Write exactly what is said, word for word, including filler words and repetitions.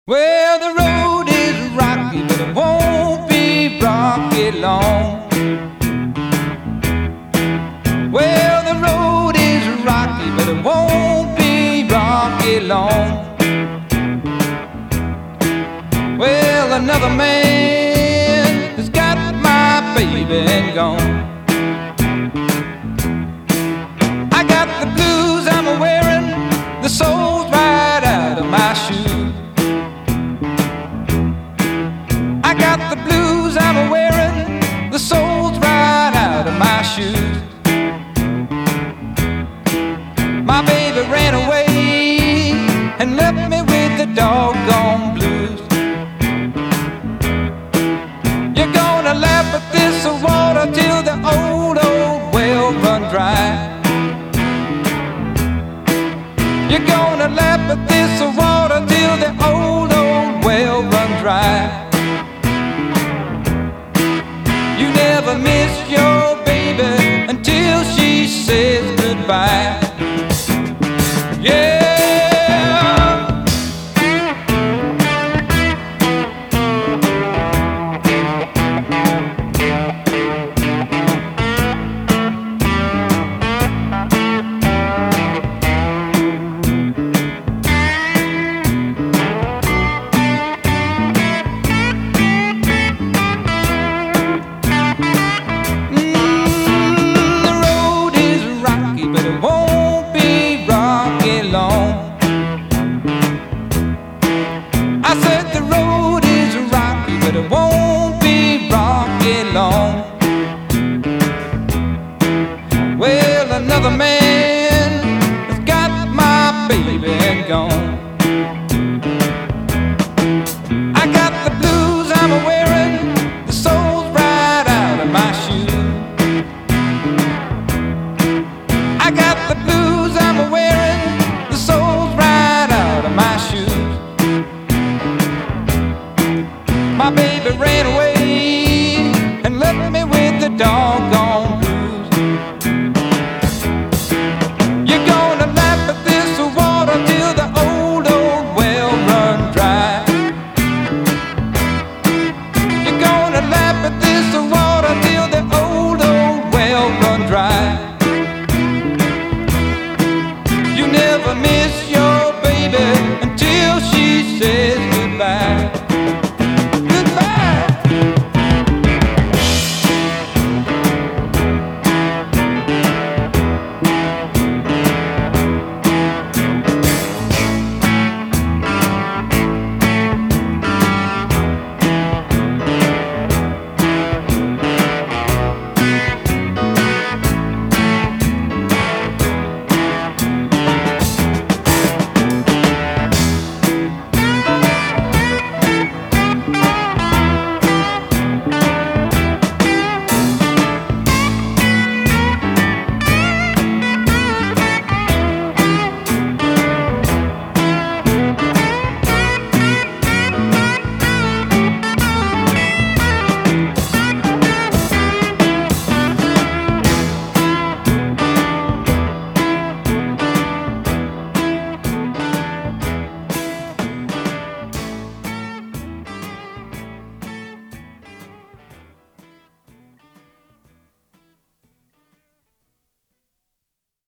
Well, the road is rocky, but it won't be rocky long. Well, the road is rocky, but it won't be rocky long. Well, another man has got my baby and gone. I got the blues I'm wearing, the soles right out of my shoes. I got the blues I'm wearing, the soles right out of my shoes. My baby ran away and left